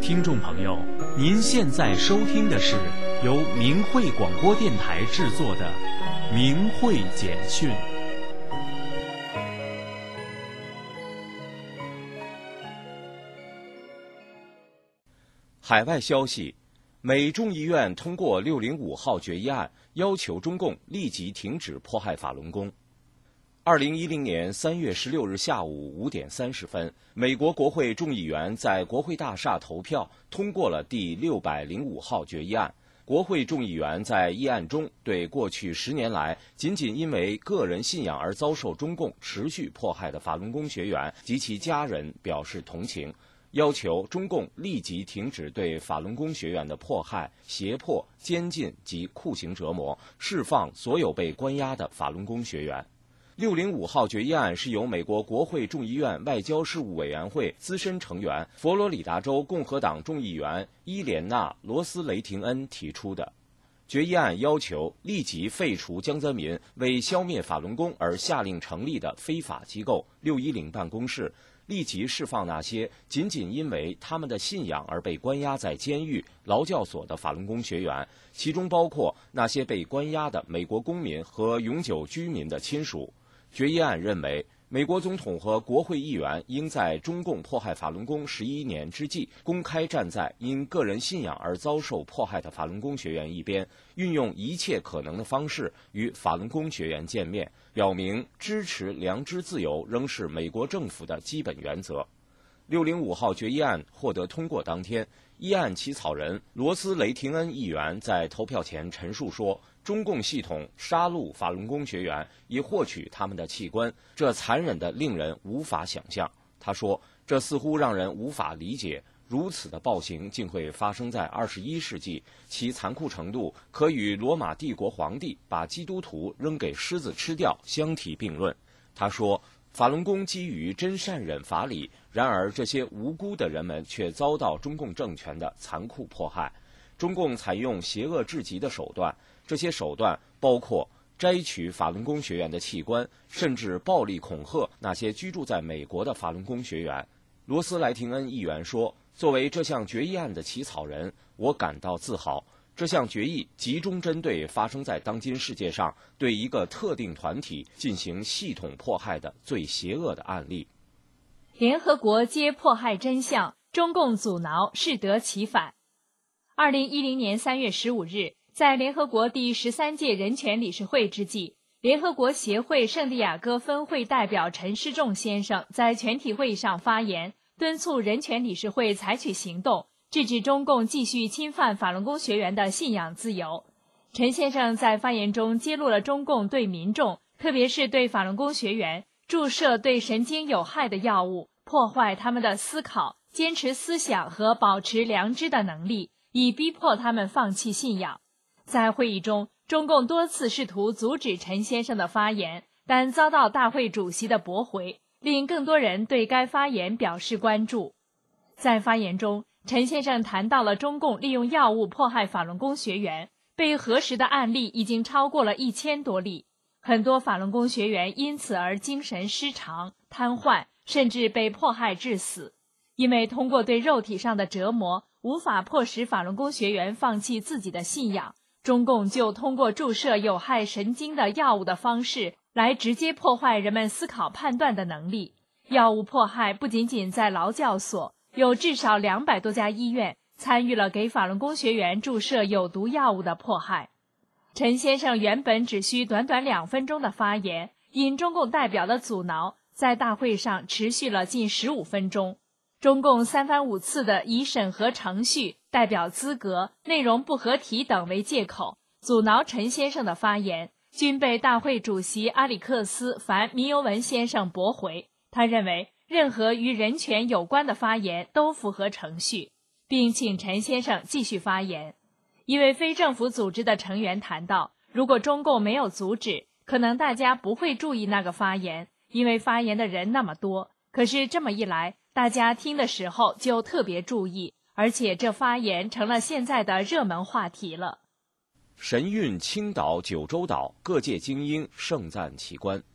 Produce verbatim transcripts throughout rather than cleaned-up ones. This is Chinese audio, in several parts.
听众朋友，您现在收听的是由明慧广播电台制作的《明慧简讯》。 海外消息，美众议院通过六零五号决议案，要求中共立即停止迫害法轮功。二零一零年三月十六日下午五点三十分，美国国会众议员在国会大厦投票通过了第六百零五号决议案。国会众议员在议案中对过去十年来仅仅因为个人信仰而遭受中共持续迫害的法轮功学员及其家人表示同情，要求中共立即停止对法轮功学员的迫害、胁迫、监禁及酷刑折磨，释放所有被关押的法轮功学员。六零五号决议案是由美国国会众议院外交事务委员会资深成员、佛罗里达州共和党众议员伊莲娜·罗斯雷廷恩提出的。决议案要求立即废除江泽民为消灭法轮功而下令成立的非法机构六一零办公室，立即释放那些仅仅因为他们的信仰而被关押在监狱、劳教所的法轮功学员，其中包括那些被关押的美国公民和永久居民的亲属。决议案认为，美国总统和国会议员应在中共迫害法轮功十一年之际，公开站在因个人信仰而遭受迫害的法轮功学员一边，运用一切可能的方式与法轮功学员见面，表明支持良知自由仍是美国政府的基本原则。六零五号决议案获得通过当天，议案起草人罗斯雷廷恩议员在投票前陈述说，中共系统杀戮法轮功学员以获取他们的器官，这残忍的令人无法想象。他说，这似乎让人无法理解，如此的暴行竟会发生在二十一世纪，其残酷程度可与罗马帝国皇帝把基督徒扔给狮子吃掉相提并论。他说，法轮功基于真善忍法理，然而这些无辜的人们却遭到中共政权的残酷迫害。中共采用邪恶至极的手段，这些手段包括摘取法轮功学员的器官，甚至暴力恐吓那些居住在美国的法轮功学员。罗斯莱廷恩议员说，作为这项决议案的起草人，我感到自豪。这项决议集中针对发生在当今世界上对一个特定团体进行系统迫害的最邪恶的案例。 联合国揭迫害真相，中共阻挠适得其反。二零一零年三月十五日，在联合国第十三届人权理事会之际，联合国协会圣地亚哥分会代表陈师仲先生在全体会议上发言，敦促人权理事会采取行动，制止中共继续侵犯法轮功学员的信仰自由。陈先生在发言中揭露了中共对民众，特别是对法轮功学员注射对神经有害的药物，破坏他们的思考、坚持思想和保持良知的能力，以逼迫他们放弃信仰。在会议中，中共多次试图阻止陈先生的发言，但遭到大会主席的驳回，令更多人对该发言表示关注。在发言中，陈先生谈到了中共利用药物迫害法轮功学员，被核实的案例已经超过了一千多例，很多法轮功学员因此而精神失常、瘫痪，甚至被迫害致死。因为通过对肉体上的折磨，无法迫使法轮功学员放弃自己的信仰，中共就通过注射有害神经的药物的方式来直接破坏人们思考判断的能力。药物迫害不仅仅在劳教所，有至少两百多家医院参与了给法轮功学员注射有毒药物的迫害。陈先生原本只需短短两分钟的发言，因中共代表的阻挠，在大会上持续了近十五分钟。中共三番五次的以审核程序、代表资格、内容不合体等为借口，阻挠陈先生的发言，均被大会主席阿里克斯·凡·米尤文先生驳回。他认为，任何与人权有关的发言都符合程序，并请陈先生继续发言。一位非政府组织的成员谈到，如果中共没有阻止，可能大家不会注意那个发言，因为发言的人那么多。可是这么一来，大家听的时候就特别注意，而且这发言成了现在的热门话题了。 神韵青岛、九州岛各界精英盛赞其观。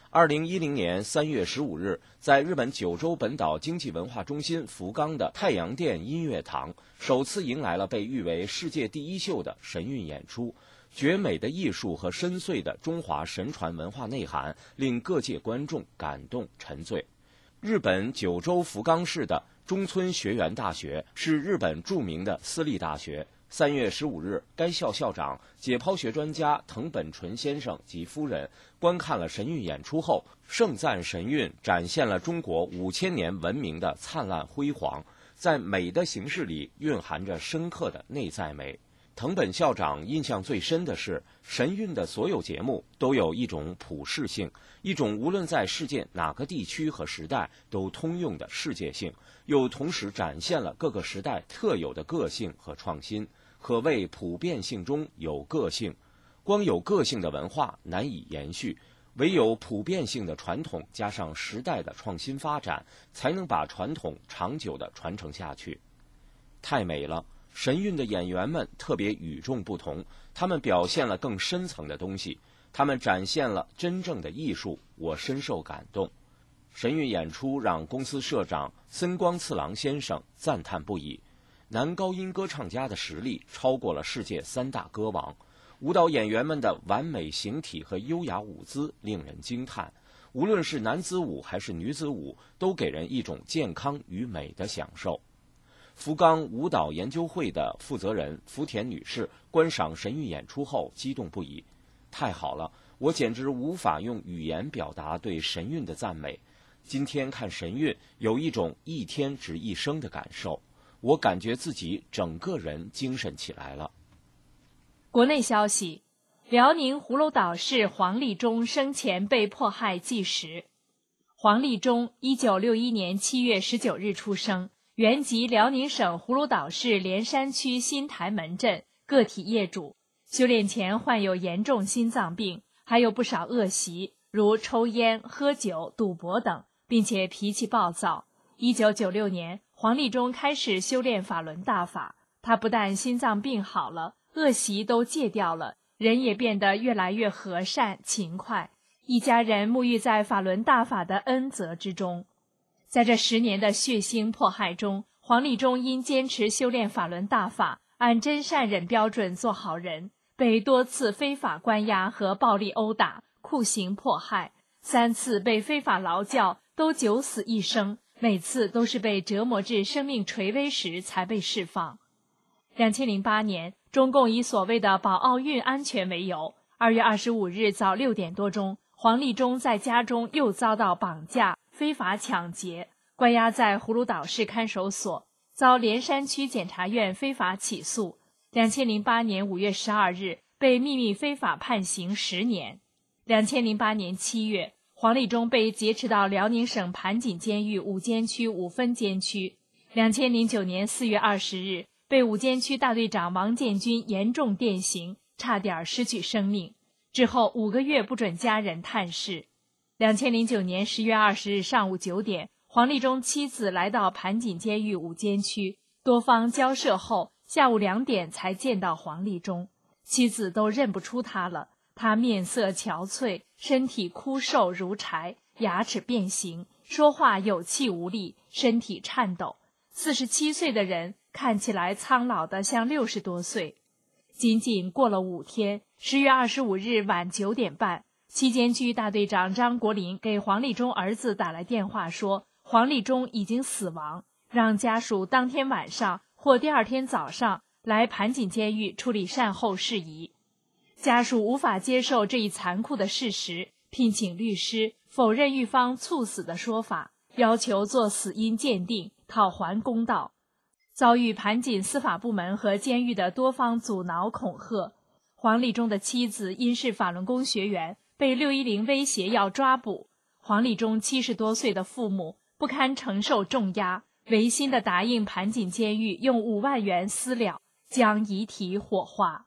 二零一零年三月十五日，在日本九州本岛经济文化中心福冈的太阳殿音乐堂，首次迎来了被誉为世界第一秀的神韵演出。绝美的艺术和深邃的中华神传文化内涵，令各界观众感动沉醉。日本九州福冈市的中村学园大学是日本著名的私立大学。三月十五日，该校校长、解剖学专家藤本纯先生及夫人观看了神韵演出后，盛赞神韵展现了中国五千年文明的灿烂辉煌，在美的形式里蕴含着深刻的内在美。藤本校长印象最深的是，神韵的所有节目都有一种普适性，一种无论在世界哪个地区和时代都通用的世界性，又同时展现了各个时代特有的个性和创新，可谓普遍性中有个性。光有个性的文化难以延续，唯有普遍性的传统加上时代的创新发展，才能把传统长久地传承下去。太美了！神韵的演员们特别与众不同，他们表现了更深层的东西，他们展现了真正的艺术，我深受感动。神韵演出让公司社长森光次郎先生赞叹不已，男高音歌唱家的实力超过了世界三大歌王，舞蹈演员们的完美形体和优雅舞姿令人惊叹，无论是男子舞还是女子舞，都给人一种健康与美的享受。福冈舞蹈研究会的负责人福田女士观赏神韵演出后激动不已，太好了，我简直无法用语言表达对神韵的赞美。今天看神韵有一种一天值一生的感受，我感觉自己整个人精神起来了。 国内消息，辽宁葫芦岛市黄立忠生前被迫害纪实。黄立忠一九六一年七月十九日出生，原籍辽宁省葫芦岛市连山区新台门镇，个体业主。修炼前患有严重心脏病，还有不少恶习，如抽烟、喝酒、赌博等，并且脾气暴躁。一九九六年，黄立忠开始修炼法轮大法，他不但心脏病好了，恶习都戒掉了，人也变得越来越和善勤快。一家人沐浴在法轮大法的恩泽之中。在这十年的血腥迫害中，黄立忠因坚持修炼法轮大法，按真善忍标准做好人，被多次非法关押和暴力殴打、酷刑迫害，三次被非法劳教，都九死一生，每次都是被折磨至生命垂危时才被释放。两千零八年，中共以所谓的保奥运安全为由，二月二十五日早六点多钟，黄立忠在家中又遭到绑架、非法抢劫，关押在葫芦岛市看守所，遭连山区检察院非法起诉。两千零八年五月十二日，被秘密非法判刑十年。两千零八年七月，黄立忠被劫持到辽宁省盘锦监狱五监区五分监区。两千零九年四月二十日，被五监区大队长王建军严重电刑，差点失去生命。之后五个月不准家人探视。两千零九年十月二十日上午九点，黄立忠妻子来到盘锦监狱五监区，多方交涉后，下午两点才见到黄立忠。妻子都认不出他了，他面色憔悴，身体枯瘦如柴，牙齿变形，说话有气无力，身体颤抖。四十七岁的人看起来苍老得像六十多岁。仅仅过了五天，十月二十五日晚九点半，七监区大队长张国林给黄立忠儿子打来电话说，黄立忠已经死亡，让家属当天晚上或第二天早上来盘锦监狱处理善后事宜。家属无法接受这一残酷的事实，聘请律师否认狱方猝死的说法，要求做死因鉴定，讨还公道。遭遇盘锦司法部门和监狱的多方阻挠恐吓，黄立忠的妻子因是法轮功学员，被六一零威胁要抓捕。黄立忠七十多岁的父母不堪承受重压，违心地答应盘锦监狱用五万元私了，将遗体火化。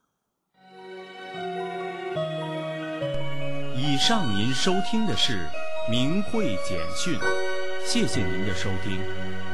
以上您收听的是明慧简讯，谢谢您的收听。